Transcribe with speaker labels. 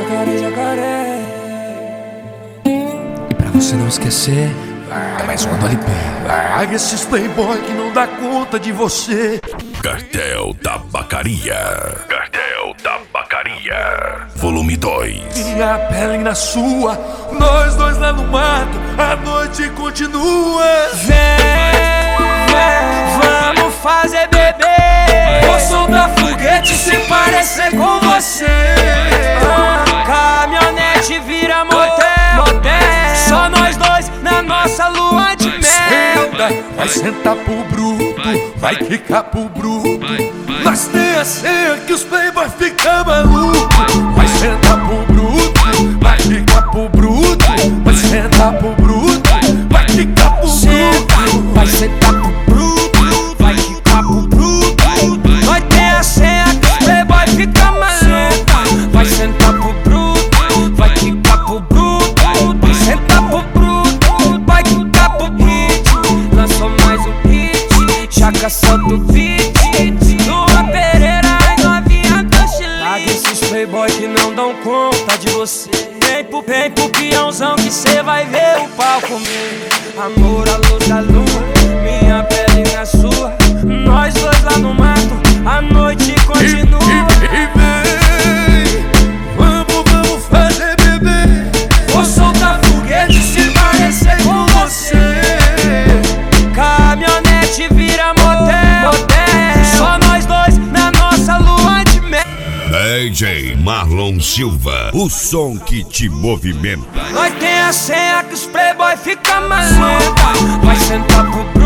Speaker 1: jacaré. E pra você não esquecer, é mais uma do LP.
Speaker 2: Larga esses playboy que não dá conta de você.
Speaker 3: Cartel Tabacaria. Cartel Tabacaria. Volume 2.
Speaker 2: Minha pele na sua, nós dois lá no mato, a noite continua.
Speaker 1: Vamos fazer bebê. Vou soltar foguete se parecer com você. Caminhonete vira motel. Só nós dois na nossa lua de mel.
Speaker 2: Vai sentar pro bruto, vai quicar pro bruto. Nós tem a senha que os playboy ficam malucos. Vai sentar pro bruto, vai quicar pro bruto. Vai sentar pro bruto, vai quicar pro bruto.
Speaker 1: Vai sentar pro bruto, vai quicar pro bruto. Nós tem a senha que os playboy ficam malucos. Vai sentar pro bruto, vai quicar pro bruto. Vai sentar pro bruto, vai quicar pro hit. Lançou mais um hit, Chaka solta o beat. Luan Pereira e novinha do Chile. Larga esses playboy que não dão conta de você. Vem pro peãozão que cê vai ver o pau comer. Amor à luz da lua, minha pele na sua. Nós dois lá no mato, a noite continua.
Speaker 2: E vem, vamos fazer bebê.
Speaker 1: Vou soltar foguete se parecer com você. Caminhonete vira motel. Só nós dois na nossa lua de mel.
Speaker 3: DJ Marlon Silva, o som que te movimenta.
Speaker 1: Nós tem a senha que os playboy ficam malucos. Vai sentar pro